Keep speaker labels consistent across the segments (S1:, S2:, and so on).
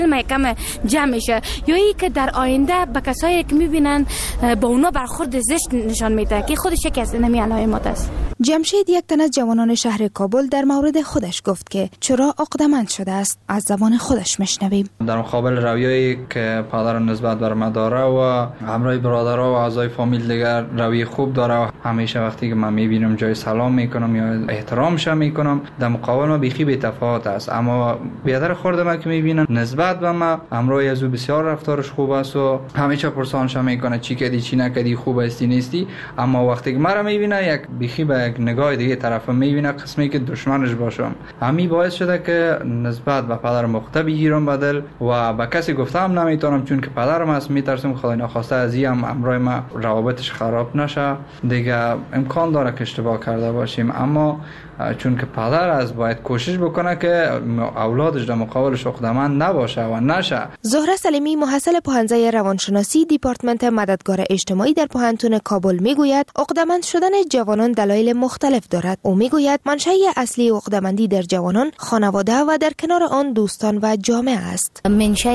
S1: محکم جمع میشه، یا ای که در آینده به کسایی که میبینن با اونا برخورد زشت نشان میده که خودش یکی از اینمی علائمات است.
S2: جمشید، یک تن از جوانان شهر کابل، در مورد خودش گفت که چرا عقده‌مند شده است. از زبان خودش میشنویم.
S3: در مقابل رویایی که پدرم نسبت بر من داره و همراه برادرها و اعضای فامیل دیگر روی خوب داره و همیشه وقتی که من میبینم جای سلام میکنم یا احترامش میکنم، در مقابل ما بیخی بی تفاوت است. اما بیادر خورده من که میبینم نسبت به من همراه از او بسیار رفتارش خوب است و همیشه پرسانش میکنه چی کردی چی نکردی، خوب استی نیستی. اما وقتی که مرا میبینه یک بیخی به یک نگاه دیگه طرف میبینه، قسمی که دشمنش باشم. همین باعث شده که نسبت به پدر مخته بگیرم بدل و به کسی گفتم نمیتونم، چون که پدرم است. میترسم خدای ناخواسته از این امرای ما روابطش خراب نشه دیگه. امکان داره که اشتباه کرده باشیم، اما چون که پدر از باید کوشش بکنه که اولادش در مقابلش عقده‌مند نباشه و نشه.
S2: زهره سلیمی، محصل پوهنځی روانشناسی دیپارتمنت مددگار اجتماعی در پوهنتون کابل میگوید عقده‌مند شدن جوانان دلایل مختلف دارد. او میگوید منشأ اصلی عقده‌مندی در جوانان خانواده و در کنار آن دوستان و جامعه است.
S4: منشأ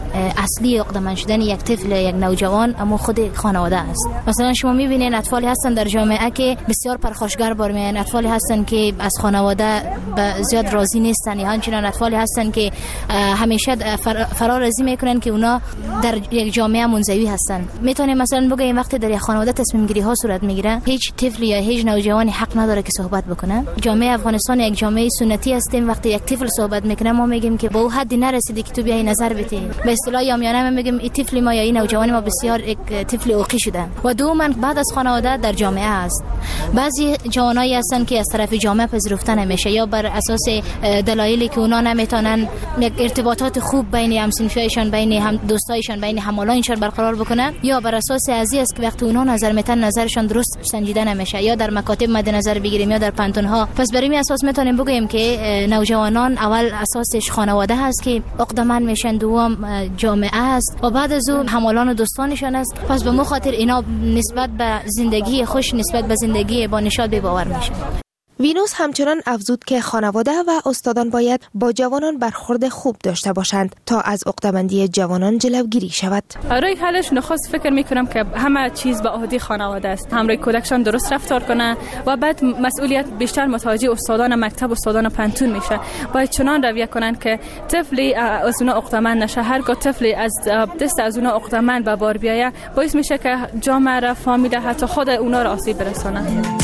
S4: اصلی عقده‌مند شدن یک طفل، یک نوجوان، اما خود خانواده است. مثلا شما میبینید اطفالی هستن در جامعه که بسیار پرخاشگر بار میان، اطفالی هستن که از خانواده زیاد راضی نیستن، یا همچنین اطفالی هستن که همیشه فرارازی میکنن که اونا در یک جامعه منزوی هستن. میتونیم مثلا بگیم وقتی در یک خانواده تصمیم گیری ها صورت میگیره، هیچ طفل یا هیچ نوجوانی حق نداره که صحبت بکنه. جامعه افغانستان یک جامعه سنتی هستیم. وقتی یک طفل صحبت میکنه ما میگیم که با او حدی نرسیدی که تو بیای نظر بدی. به اصطلاح عامیانه میگیم این طفل ما یا این نوجوان ما بسیار یک طفل اوقی شده. و دوما بعد از خانواده در جامعه است. بعضی جوانایی هستن که از طرف جامعه پذیرفته نمیشه، یا بر اساس دلایلی که اونا نمیتونن یک ارتباطات خوب بین همسنفیایشان، بین هم دوستایشان، بین همالایشان برقرار بکنن، یا بر اساس ازی است که وقتی اونا نظر میتن نظرشان درست سنجیده نمیشه، یا در مکاتب مد نظر بگیریم یا در پانتون‌ها. پس بر این اساس میتونیم بگیم که نوجوانان اول اساسش خانواده هست که عقده‌مند میشن، دوم جامعه است و بعد از اون همالان و دوستانشان است. پس به خاطر اینا نسبت به زندگی خوش، نسبت به زندگی با نشاط بی باور میشن.
S2: وینوس همچنان افزود که خانواده و استادان باید با جوانان برخورد خوب داشته باشند تا از عقده‌مندی جوانان جلوگیری شود.
S5: برای حلش نخست فکر میکنم که همه چیز به عهده خانواده است. همراه کودکشان درست رفتار کنه و بعد مسئولیت بیشتر متوجه استادان مکتب و استادان پانتون میشه. باید چنان رویه کنن که طفلی از اونها عقده‌مند نشه. هرگاه طفلی از دست از اونها عقده‌مند به بار بیایه، باعث میشه که جامعه را، فامیل، حتی خود اونها را آسیب برسونه.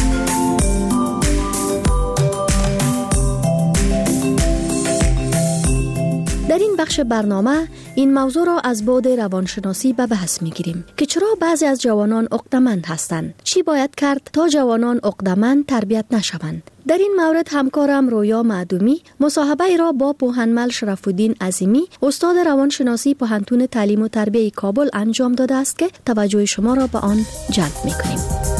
S6: در این بخش برنامه این موضوع را از بعد روانشناسی به بحث می‌گیریم که چرا بعضی از جوانان عقده‌مند هستند، چی باید کرد تا جوانان عقده‌مند تربیت نشوند. در این مورد همکارم رویا معدومی مصاحبه ای را با پوهنمل شرف‌الدین عظیمی، استاد روانشناسی پوهنتون تعلیم و تربیت کابل انجام داده است که توجه شما را به آن جلب می‌کنیم.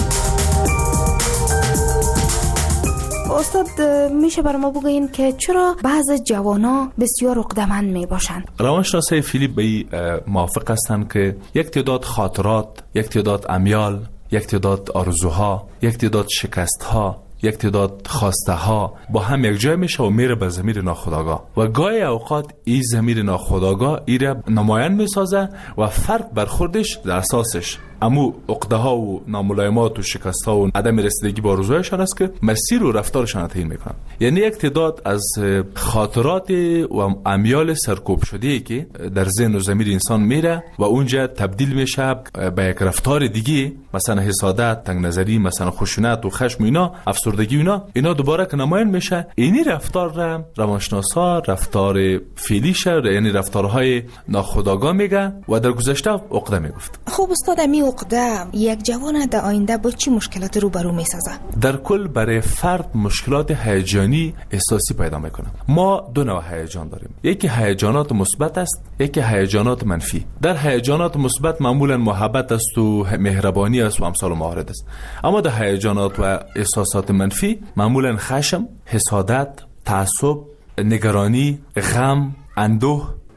S2: استاد، میشه برای ما بگین که چرا بعض جوانا بسیار عقده‌مند میباشند؟
S7: روانشناسای فیلیپ به موافق هستند که یک تعداد خاطرات، یک تعداد امیال، یک تعداد آرزوها، یک تعداد شکستها، یک تعداد خواسته ها با هم یک جای میشه و میره به ضمیر ناخودآگاه و گاهی اوقات این ضمیر ناخودآگاه ایره نمایان میسازه و فرد برخوردش در اساسش امو عقده ها و ناملایمات و شکست ها و عدم رسیدگی با آرزوهایشان است که مسیر و رفتارشان تعیین میکنن. یعنی یک تعداد از خاطرات و امیال سرکوب شده که در ذهن و ضمیر انسان میره و اونجا تبدیل میشه به یک رفتار دیگه، مثلا حسادت، تنگ نظری، مثلا خشونت و خشم، اینا افسردگی، اینا دوباره که نمایان میشه. اینی رفتار را روانشناسا رفتار فعلیش، یعنی رفتارهای ناخودآگاه میگن و در گذشته عقده میگفت.
S2: خب استاد، عقده یک جوان در آینده با چی مشکلات روبرو میسازه؟ در
S7: کل برای فرد مشکلات هیجانی احساسی پیدا میکنه. ما دو نوع هیجان داریم، یکی هیجانات مثبت است، یکی هیجانات منفی. در هیجانات مثبت معمولا محبت است و مهربانی است و امثال موارد است، اما در هیجانات و احساسات منفی معمولا خشم، حسادت، تعصب، نگرانی، غم، اندوه،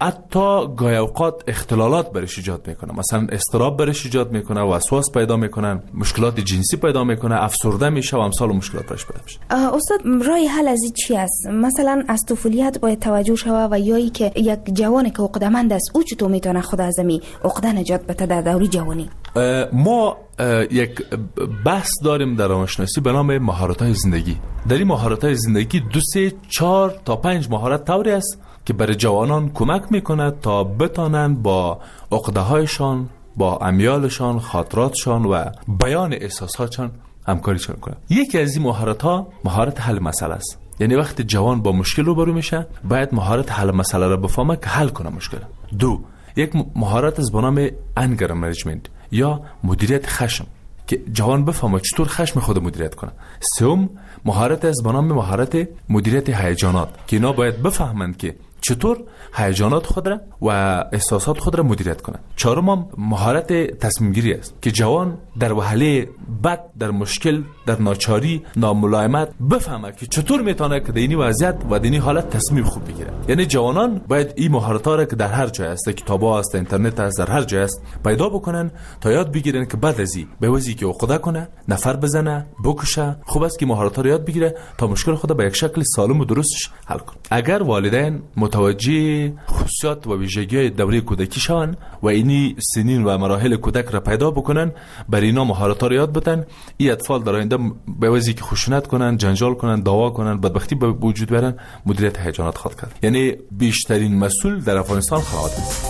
S7: حتی گاهی اوقات اختلالات برش ایجاد میکنه، مثلا اضطراب برش ایجاد میکنه، وسواس پیدا میکنن، مشکلات جنسی پیدا میکنه، افسرده میشه و امثال مشکلات برش پیدا میشه.
S2: استاد راه حل از این چی است؟ مثلا از طفولیت باید توجه شوه و یا ای که یک جوانی که عقده‌مند است او چطور میتونه خود از می عقده نجات بده در دوره جوانی؟
S7: ما یک بحث داریم در روانشناسی به نام مهارت‌های زندگی. در این مهارت‌های زندگی 2 3 4 تا 5 مهارت طوری است که برای جوانان کمک میکنه تا بتانن با عقده‌هایشان، با امیالشان، خاطراتشان و بیان احساساتشان همکاریشان کنند. یکی از این مهارت‌ها مهارت حل مسئله است. یعنی وقتی جوان با مشکل روبرو میشه باید مهارت حل مسئله را بفهمه که حل کنه مشکل. 2 یک مهارت از به نام انگر منیجمنت یا مدیریت خشم که جوان بفهمه چطور خشم خود مدیریت کنه. 3 مهارت از به نام مهارت مدیریت هیجانات که اینا باید بفهمند که چطور هیجانات خود را و احساسات خود را مدیریت کنند. 4 مهارت تصمیم گیری است که جوان در وهله بد، در مشکل، در ناچاری، ناملایمت بفهمه که چطور میتونه که در این وضعیت و در این حالت تصمیم خوب بگیره. یعنی جوانان باید این مهارت‌ها را که در هر جای است، کتاب‌ها است، اینترنت است، در هر جای است پیدا بکنن تا یاد بگیرن که بعد از این به وضعی که عقده کنه، نفر بزنه، بکشه، خوب است که مهارت‌ها را یاد بگیره تا مشکل خود به یک شکل سالم و درستش حل کنه. اگر والدین متوجه خصوصیات و ویژگی‌های دوره کودکی شوند و اینی سنین و مراحل کودک را پیدا بکنن، برای اینا مهارت‌ها را یاد بدن، این اطفال در آینده به وجهی که خشونت کنن، جنجال کنن، دعوا کنن، بدبختی به وجود بیارن، مدیریت هیجانات خود کرد. یعنی بیشترین مسئول در افغانستان خانواده است.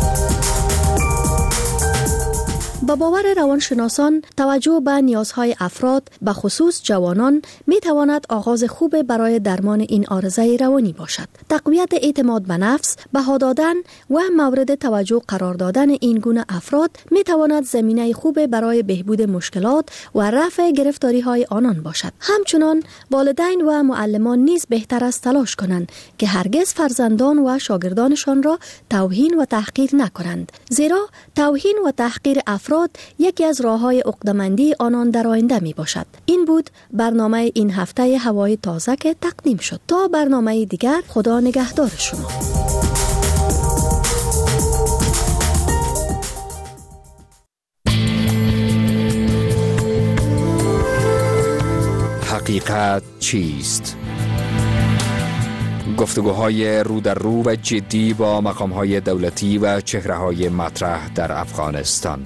S6: با باور روانشناسان توجه به نیازهای افراد به خصوص جوانان می تواند آغاز خوب برای درمان این عارضه روانی باشد. تقویت اعتماد به نفس، بها دادن و مورد توجه قرار دادن این گونه افراد می تواند زمینه خوب برای بهبود مشکلات و رفع گرفتاری های آنان باشد. همچنان والدین و معلمان نیز بهتر است تلاش کنند که هرگز فرزندان و شاگردانشان را توهین و تحقیر نکنند، زیرا توهین و تحقیر افراد یکی از راه‌های عقده‌مندی آنان در آینده می باشد. این بود برنامه این هفته هوای تازه که تقدیم شد. تا برنامه دیگر، خدا نگهدار شما.
S8: حقیقت چیست؟ گفتگوهای رو در رو و جدی با مقام‌های دولتی و چهره‌های مطرح در افغانستان.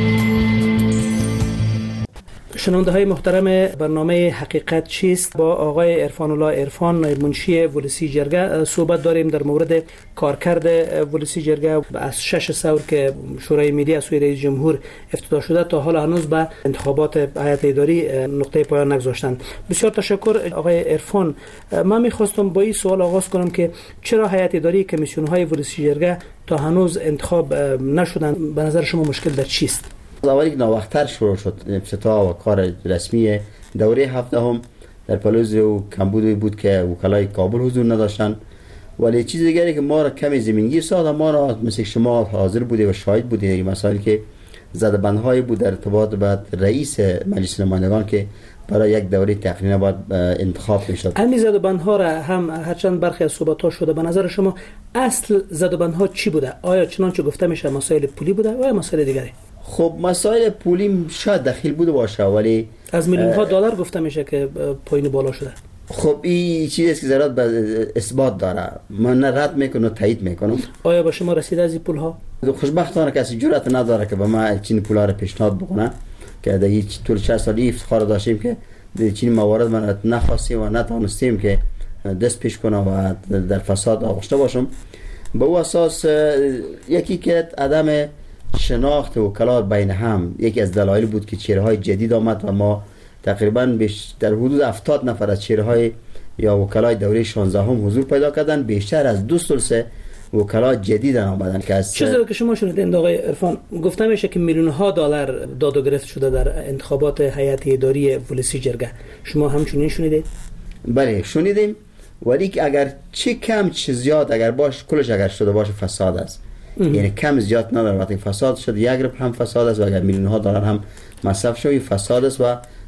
S9: شنونده های محترم برنامه حقیقت چیست با آقای عرفان الله عرفان، نایب منشی ولسی جرگه صحبت داریم در مورد کارکرد ولسی جرگه از 6 ثور که شورای ملی از سوی رئیس جمهور افتتاح شده تا حالا هنوز به انتخابات هیئت اداری نقطه پایان نگذاشتند. بسیار تشکر آقای عرفان. من می‌خواستم با این سوال آغاز کنم که چرا هیئت اداری کمیسیون های ولسی جرگه تا هنوز انتخاب نشدند؟ به نظر شما مشکل در چیست؟
S10: اولی که ناوقت‌تر شروع شد افتتاح و کار رسمی دوره 17 در پلوز و کمبود بود که وکلای کابل حضور نداشتن، ولی چیز دیگری که ما را کمی زمینگیر ساخت، ما را مثل شما حاضر بوده و شاهد بوده مسائلی که زدبندهای بود در ارتباط با رئیس مجلس نمایندگان که برای یک دوره تقریبا باید انتخاب میشد.
S9: همین زدبندها را هم هرچند برخی از صحبت‌ها شده، به نظر شما اصل زدبندها چی بوده؟ آیا چنانچه گفته میشه مسائل پولی بوده یا مسائل دیگری؟
S10: خب مسائل پولی شاید دخیل بوده باشه، ولی
S9: از میلیون‌ها دلار گفته میشه که پایین بالا شده.
S10: خب این چیزی است که ضرورت به اثبات داره، من نه رد میکنم تایید میکنم.
S9: آیا به شما رسیده از این پول‌ها؟
S10: خوشبختانه کسی جرأت نداره که به ما چین پولا رو پیشنهاد بکنه که در هیچ طول 6 سالی افتخار داشتیم که در چین موارد من نخواستیم و نتوانستیم که دست پیش کنم و در فساد آغشته باشم. به او اساس یکی که عدم شناخت وکلات بین هم یکی از دلایل بود که چهره‌های جدید آمد و ما تقریبا در حدود 70 نفر از چهره‌های یا وکلای دوره 16 هم حضور پیدا کردن. بیشتر از 2/3 وکلا جدید آمدن که از
S9: چیزی که شما شنیدید آقای عرفان، گفته میشه که میلیون‌ها دلار داد و گرفت شده در انتخابات هیئت اداری ولسی جرگه. شما همچنین شنیدید؟
S10: بله شنیدیم، ولی اگر چه کم چه زیاد اگر باش کلش اگر شده باشه فساد است. یعنی کم زیاد نداره، وقتی فساد شد یک رب هم فساد است و اگر میلیون ها دلار هم مصرف شد فساد است و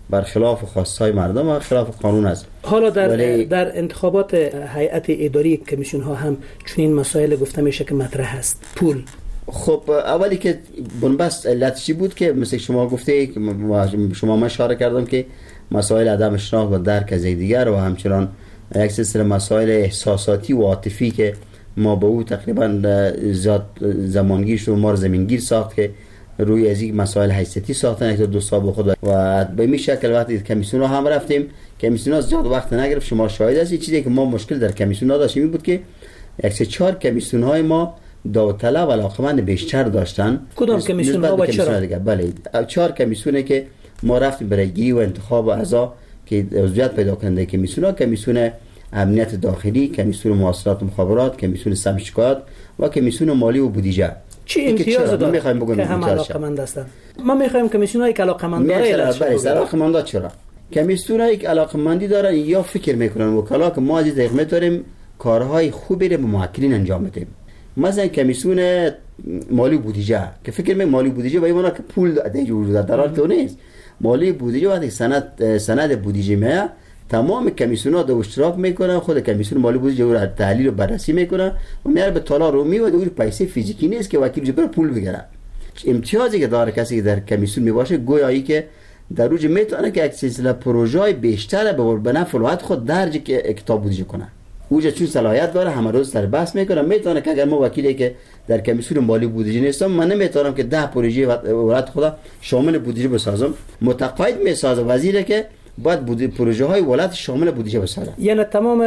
S10: برخلاف خواستهای مردم و خلاف قانون است.
S9: حالا در انتخابات هیئت اداری کمیسیون ها هم چنین مسائل گفته میشه که مطرح است. پول.
S10: خب اولی که بنبست علتش بود که مثل شما گفته شما اشاره کردم که مسائل عدم شناخت و درک از دیگر و همچنان یک سلسله مسائل احساساتی و عاطفی که ما با او تقریبا زیاد زمانگیر شد و ما رو زمینگیر ساخت که روی از این مسائل حیثیتی ساختن یک دو سال خود و به این شکل وقتی کمیسیون ها هم رفتیم کمیسیون ها زیاد وقت نگرفت. شما شاهد هستید. چیزی که ما مشکل در کمیسیون ها داشتیم این بود که 104 کمیسیون های ما داوطلب و علاقمند بیشتر داشتن.
S9: کدام کمیسیون ها و چرا؟
S10: بله 4 کمیسیونه که ما رفتیم برای گیری و انتخاب اعضا که عضویت پیدا کننده کمیسیون ها: کمیسیون امنیت داخلی، کمیسیون مواصلات و مخابرات، کمیسیون سمت شکایات و کمیسیون مالی و بودجه.
S9: چی امتیاز دارن میخوایم بگم که هم علاقمند هستن؟ ما میخوایم کمیسیونایی که علاقمند دارن.
S10: بله علاقمند چرا؟ کمیسیونایی که علاقمندی دارن یا فکر میکنن وکلا که ما از دقیقه داریم کارهای خوبی رو به موکلین انجام بدیم. مثلا کمیسیون مالی بودجه که فکر می مالی بودجه برای ما که پول در حال تو نیست. مالی بودجه وقتی سند بودجه میاد تمام کمیسیون‌ها دو اشتراک میکنن. خود کمیسیون مالی بودجه رو تحلیل و بررسی میکنه و میاره به تالار رو میواد. اون پیسه فیزیکی نیست که وکیل بره پول بگیره. امتیازی که داره کسی که در کمیسیون میباشه گویایی که در روز میتونه که یک سلسله پروژه‌های بیشتر به نفع الوطن خود درج کتاب بودجه کنه. اوجا چون صلاحیت داره همه روز سر بحث میکنه. میتونه که اگر ما وکیلی که در کمیسیون مالی بودجه نیستم من نمیتونم که 10 پروژه ولایت خدا شامل بودجه بسازم. متقاعد میسازه وزیره که باید پروژه های ولایت شامل بودجه بسازه.
S9: یعنی تمام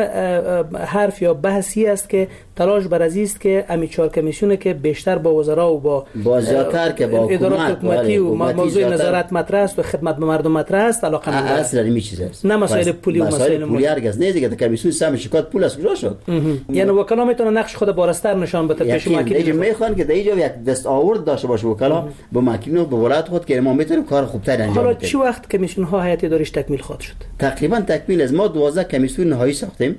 S9: حرف یا بحثی است که تلاش بر از است که امی 4 کمیسیونه که بیشتر با وزرا و با
S10: زیادتر که با
S9: ادارات حکومتی و موضوع نظارت مطرح است و خدمت به مردم مطرح است علاقه نداره.
S10: اصلا این چیز است.
S9: نه مسائل پولی و مسائل
S10: پولی هرگز نه دیگه. کمیسیون سهم شکایت پول از کجا شد؟
S9: یعنی وکلا میتونه نقش خود بارستر نشان بده پیش
S10: ماکین. میخوان که در اینجا یک دست آورد داشته باشه وکلا با ماکین و به ولایت خود که ما میتونیم کار خوبتر انجام بدیم.
S9: حالا چه وقت کمیسیون ها هیئت اداریش تکمیل خواهد شد؟
S10: تقریبا تکمیل از ما 12 کمیسیون نهایی ساختیم.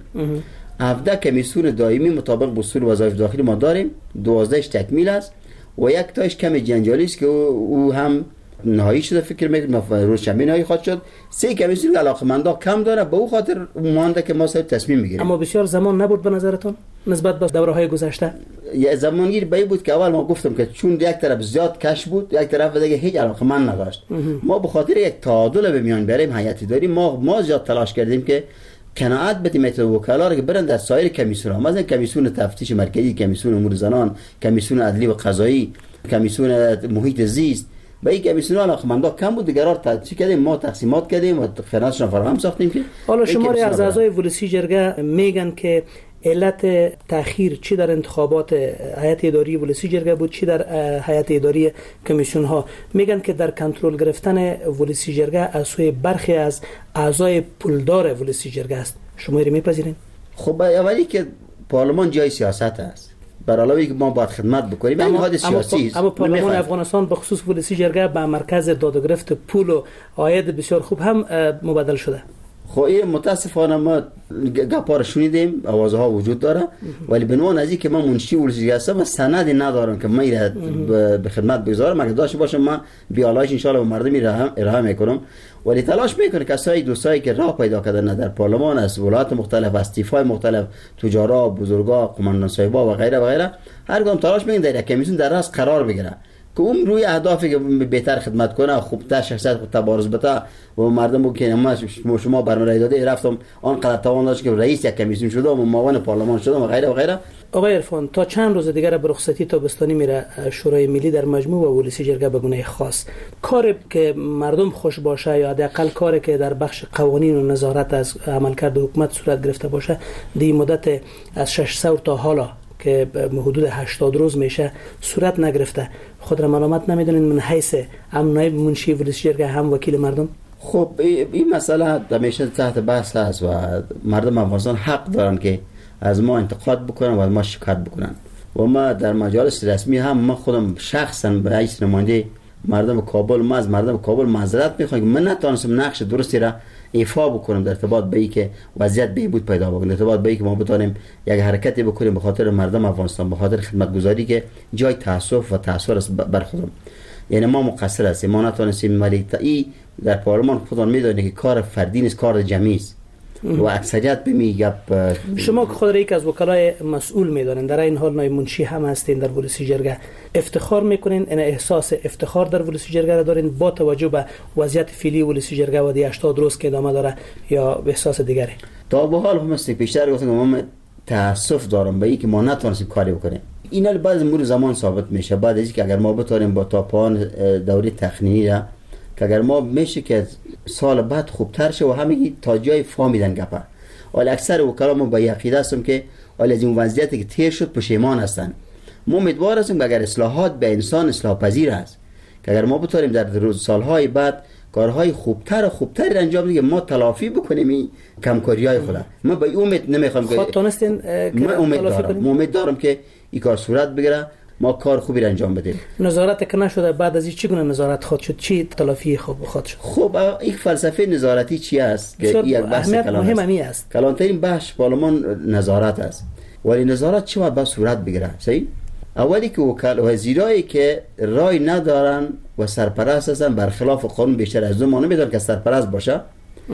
S10: 17 کمیسیون دائمی مطابق اصول وظایف داخلی ما داریم. 12 تکمیل است و یک تاش کم جنجالی است که او هم نهایی شده. فکر میکنم روز شنبه نهایی خواهد شد. 3 کمیسیون علاقمندا کم داره به او خاطر مانده که ما صاحب تصمیم میگیریم.
S9: اما بسیار زمان نبود به نظرتون نسبت به دوره‌های گذشته؟
S10: یه زمانگیر به بود که اول ما گفتم که چون یک طرف زیاد کش بود یک طرف دیگه هیچ علاقمند نداشت. ما به خاطر یک تعادل به میان بریم هیئت اداری ما زیاد تلاش کردیم که قناعت بدیم از وکلا را که برن در سایر کمیسیون‌ها مثلا کمیسیون تفتیش مرکزی، کمیسیون امور زنان، کمیسیون عدلی و قضایی، کمیسیون محیط زیست به این کمیسیون علاقمندا کم بود دیگرار تدریج کردیم. ما تقسیمات کردیم و خدماتشون فراهم ساختیم که
S9: حالا شماری از اعضای ولسی جرگه میگن که علت تأخیر چی در انتخابات هیئت اداری ولسی جرگه بود چی در هیئت اداری کمیسیون ها. میگن که در کنترل گرفتن ولسی جرگه از سوی برخی از اعضای پولدار ولسی جرگه است. شما اینو میپذیرین؟
S10: خب اولی که پارلمان جای سیاست است. برای علاوه که ما باید خدمت بکنیم این حد سیاسی است.
S9: اما پارلمان افغانستان به خصوص ولسی جرگه به مرکز دادگرفت پول و عاید بسیار خوب هم مبادل شده.
S10: خب این متاسفانه ما گپار شنیدیم آوازها وجود داره ولی به نوع نزدیک که من منشی ولسی هستم و سندی ندارم که من به خدمت بگذارم. اگه داشته باشم من بیالایش ان شاء الله به مردم ارائه میکنم. ولی تلاش میکنه کسایی دوستایی که راه پیدا کردن در پارلمان از ولایات مختلف استیفای مختلف تجارا بزرگا قماندان صاحبا و غیره و غیره هر کدوم تلاش میکنه در یک کمیسیون در راست قرار بگیره که اون روی اهدافی که بهتر خدمت کنه خوبتر شخصیت خود تبارز بده و مردم رو که شما برنامه رای داده رفتم آنقدر توان داشت که رئیس یک کمیسیون شدم و معاون پارلمان شدم و غیره و غیره.
S9: آقای عرفان تا چند روز دیگر به رخصتی تابستانی میره شورای ملی در مجموع و ولسی جرگه به گونه خاص کاری که مردم خوش باشه یا حداقل کاری که در بخش قوانین و نظارت از عملکرد حکومت صورت گرفته باشه دی مدت از 600 تا حالا که حدود 80 روز میشه صورت نگرفته. خود را ملامت نمیدونین من حیث هم نایب منشی ولسی جرگه هم وکیل مردم؟
S10: خب این مسئله همیشه تحت بحث است و مردم افغانستان حق دارن که از ما انتقاد بکنن و از ما شکایت بکنن و ما در مجالس رسمی هم من خودم شخصا به حیث نماینده مردم کابل ما از مردم کابل معذرت میخوام که من نتونستم نقش درستی را ایفا بکنم در ارتباط به اینکه وضعیت بهبود پیدا بکنه، ارتباط به اینکه ما بتونیم یک حرکتی بکنیم به خاطر مردم افغانستان، به خاطر خدمتگزاری که جای تاسف و تاثیر است بر خودم. یعنی ما مقصر هستیم، ما نتونستیم ولی این در پارلمان خودتان میدونید که کار فردی نیست، کار جمعی است و اکثریت به می گپ.
S9: شما که خود را یک از وکلای مسئول میدانین، در این حال نایب منشی هم هستین در ولسی جرگه، افتخار میکنین؟ این احساس افتخار در ولسی جرگه را دارین با توجه به وضعیت فعلی ولسی جرگه و 80 روز که ادامه داره، یا به احساس دیگری؟
S10: تا به حال هم است بیشتر گفتم ما تاسف دارم به اینکه ما نتونستیم کاری بکنیم. اینا بعد از مرور زمان ثابت میشه، بعد از اینکه اگر ما بتونیم با تا پایان دوره تخنینی را که اگر ما میشه که سال بعد خوبتر شه و همگی تا جای فهمیدن گپا. ولی اکثر وکلا ما به عقیده هستم که ولی از این وضعیتی که تیر شد پشیمان هستن. ما امیدوار هستیم که اگر اصلاحات به انسان اصلاح پذیر است، که اگر ما بتونیم در سالهای بعد کارهای خوبتر و خوبتر انجام بدیم، ما تلافی بکنیم این کمکاری‌های خود. ما به امید نمیخوام که
S9: خودتونستین
S10: امید دارم که این کار صورت بگیره، ما کار خوبی انجام بدیم.
S9: نظارت که نشده بعد از این چگونه نظارت خود شد؟ چی تلافی خود شد؟
S10: خب این فلسفه نظارتی چی است که یک بحث
S9: مهمی است.
S10: کلانترین بحث پارلمان نظارت است. ولی نظارت چی باید صورت بگیره؟ صحیح؟ اولی که وزیرایی که رای ندارن و سرپرست هستن برخلاف قانون بیشتر از 2 ماه نمیذارن که سرپرست باشه.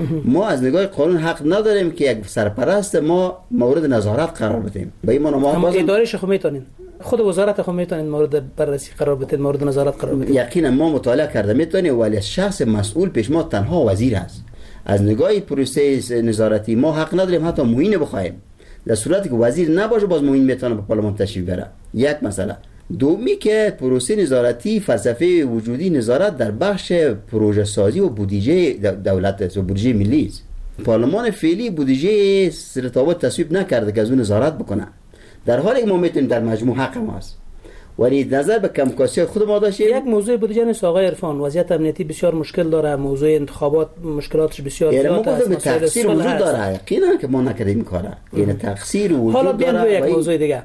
S10: ما از نگاه قانون حق نداریم که یک سرپرست ما مورد نظارت قرار بدیم. به این معنا ما
S9: ادارهش خو میتونین، خود وزارت خو میتونین مورد بررسی قرار بدید، مورد نظارت قرار بدید.
S10: یقینا ما مطالعه کرده میتونیم، ولی شخص مسئول پیش ما تنها وزیر است. از نگاه پروسه نظارتی ما حق نداریم حتی معین بخوایم. در صورتی که وزیر نباشه باز معین میتونه به پارلمان تشریف بره. یک مسئله. دومی که پروسه نظارتی فلسفه وجودی نظارت در بخش پروژه سازی و بودجه دولت است و بودجه ملی است. پارلمان فعلی بودجه سرتابط تصویب نکرده که از اون نظارت بکنه، در حالی که ما میتونیم در مجموع حق ماست. ولی نظر به کمکاسی خود ما داشتیم.
S9: یک موضوع بودجه نیست آقای عرفان، وضعیت امنیتی بسیار مشکل داره، موضوع انتخابات مشکلاتش بسیار زیاد است،
S10: تقصیر وجود داره. یقینا که ما نکردیم کاره، یعنی تقصیر وجود داره.
S9: حالا بیایم یک موضوع دیگه.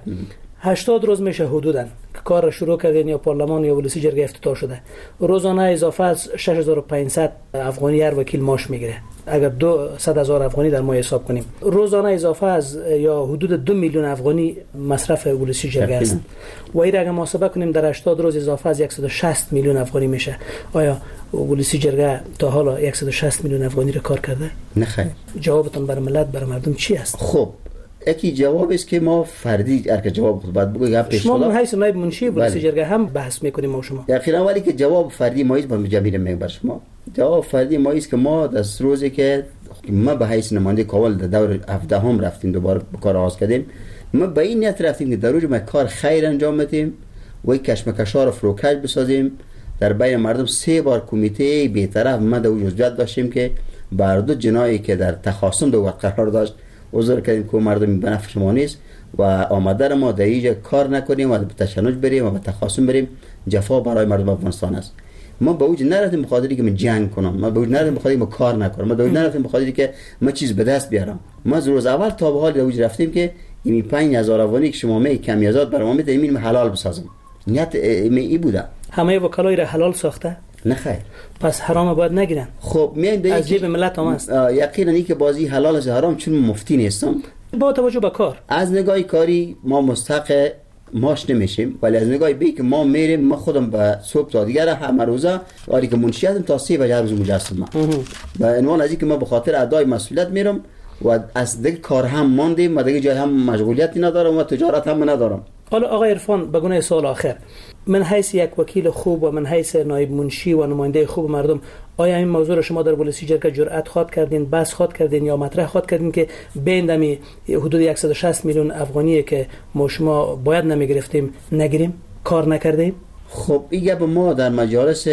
S9: 80 روز میشه حدوداً که کار شروع کردین یا پارلمان یا ولسی جرگه افتتاح شده. روزانه اضافه از 6500 افغانی هر وکیل معاش میگیره. اگر 200,000 افغانی در ماه حساب کنیم، روزانه اضافه از یا حدود 2 میلیون افغانی مصرف ولسی جرگه است. و این اگر محاسبه کنیم در 80 روز اضافه از 160 میلیون افغانی میشه. آیا ولسی جرگه تا حالا 160 میلیون افغانی را کار کرده؟
S10: نه خیر.
S9: جوابتون برای ملت، برای مردم چی است؟
S10: خب یکی جواب است که ما فردی هر که جواب خود بعد بگویم پیش
S9: شما من حیث نایب منشی ولسی جرگه هم بحث میکنیم ما شما.
S10: یقینا ولی که جواب فردی ما است با جمیل میگم شما. جواب فردی ما است که ما از روزی که ما به حیث نماینده کابل در دور 17 هم رفتیم دوباره به کار آغاز کردیم، ما به این نیت رفتیم که در روز ما کار خیر انجام بدیم و کشمکش‌ها رو فروکش بسازیم. در بین مردم 3 بار کمیته بی‌طرف ما در جزئیات داشتیم که بر دو جنایی که در تخاصم دو قرار داشت عذر کردیم که مردم به نفع شما نیست و آمده ما در اینجا کار نکنیم و به تشنج بریم و به تخاصم بریم. جفا برای مردم افغانستان است. ما به وجه نرفتیم بخاطری که من جنگ کنم، ما به وجه نرفتیم بخاطری که ما کار نکنم، ما به وجه نرفتیم بخاطری که ما چیز به دست بیارم. ما از روز اول تا به حال به وجه رفتیم که این 5000 افغانی که شما می کمیازات برام ما میتونیم حلال بسازم. نیت این بوده.
S9: همه وکلای را حلال ساخته؟
S10: نه خیر.
S9: پس حرام باید نگیرن.
S10: خب میان
S9: از جیب ملت هم است.
S10: یقینا این که بازی حلال از حرام چون مفتی نیستم.
S9: با توجه به کار
S10: از نگاه کاری ما مستحق ماش نمیشیم، ولی از نگاه بی که ما میریم، ما خودم به صبح تا دیگر همه روزه ولی که منشیاتم تا 3 بجه روز مجسمه به عنوان از اینکه ما به خاطر ادای مسئولیت میرم و از دیگه کار هم ماندیم و دیگه جای هم مشغولیتی ندارم و تجارت هم ندارم.
S9: حالا آقای عرفان بگونه سوال آخر، من حیث یک وکیل خوب و من حیث نایب منشی و نماینده خوب مردم، آیا این موضوع را شما در ولسی جرگه جرأت خواد کردین، بس خواد کردین یا مطرح خواد کردین که بین حدود 160 میلیون افغانی که ما شما باید نمیگرفتیم نگیریم، کار نکردیم؟
S10: خب این ما در مجالس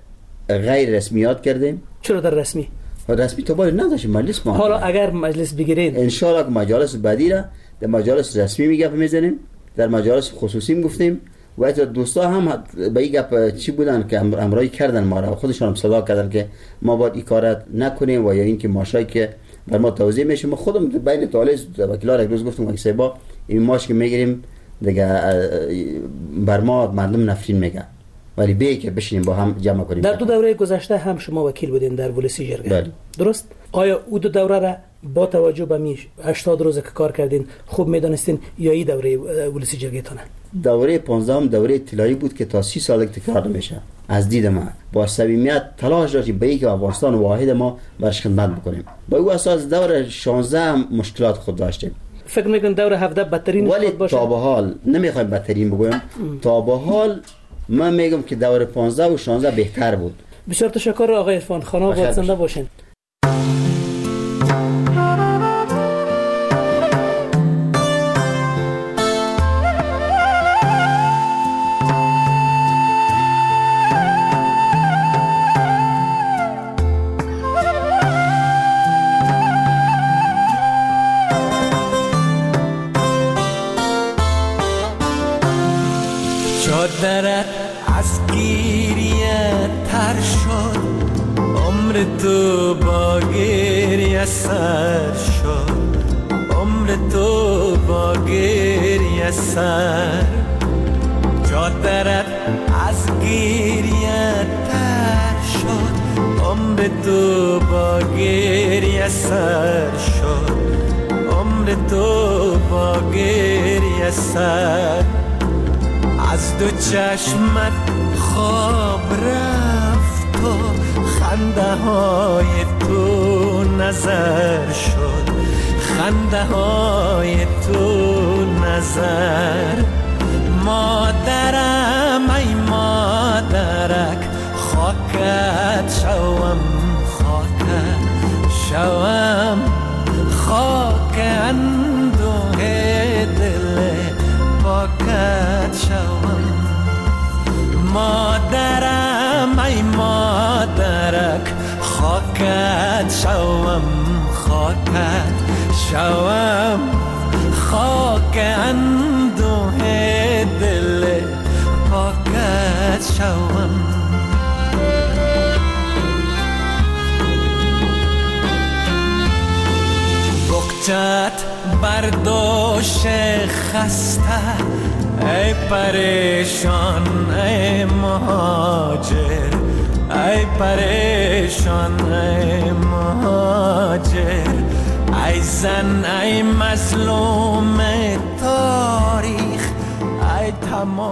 S10: غیر رسمیات کردیم.
S9: چرا در رسمی؟
S10: رسمی تو باید نداشتیم مجلس ما.
S9: حالا اگر مجلس بگیرین
S10: ان شاء الله مجالس بعدی را در مجالس رسمی میزنیم، در مجالس خصوصی گفتیم و حتی دوستا هم به این گپ چی بودن که امرایی کردن ما را، خودشان هم صدا کردن که ما باید این کارات نکنیم و یا این که ماشایی که بر ما توزیع میشه. ما خودم بین طالب وکیلا یک روز گفتم که با این ماش که میگیریم دیگه بر ما مردم نفرین میگن، ولی به که بشینیم با هم جمع کنیم.
S9: در 2 دوره گذشته هم شما وکیل بودین در ولسی جرگه.
S10: بله.
S9: درست؟ آیا او 2 دوره را با توجه به 80 روز که کار کردین خوب میدونستین یا این دوره ولسی جرگه تونه؟
S10: دوره 15 دوره اطلاعی بود که تا 30 سال تکرار نمیشه. از دید من با صمیمیت تلاش داشتیم به اینکه افغانستان واحد ما برش خدمت بکنیم. با او اساس دوره 16 مشکلات خود داشتیم.
S9: فکر میکنم دوره 17 بدترین خود باشه؟
S10: تا به حال نمیخوایم بدترین بگویم. تا به حال من میگم که دوره 15 و 16 بهتر بود.
S9: بسیار تشکر آقای عرفان. خانم آباد زنده باشین.
S11: چادرت از گیریه تر شد، عمر تو با گریه سر شد، عمر تو با گریه سر. چادرت از گیریه تر شد، عمر تو با گریه سر شد، عمر تو با گریه سر. از دو چشمت خواب رفت و خنده های تو نظر شد، خنده های تو نظر. مادرم ای مادرک خاکت شوم، خاکت شوم، خاک اندوه دل پاکت شوم. مادرم ای مادرک خاکت شوم، خاکت شوم، خاک اندوه دل پاکت شوم. بغچت برداشت خسته ای پریشان ای مهاجر، ای پریشان ای مهاجر. ای زن ای مظلوم تاریخ، ای تمام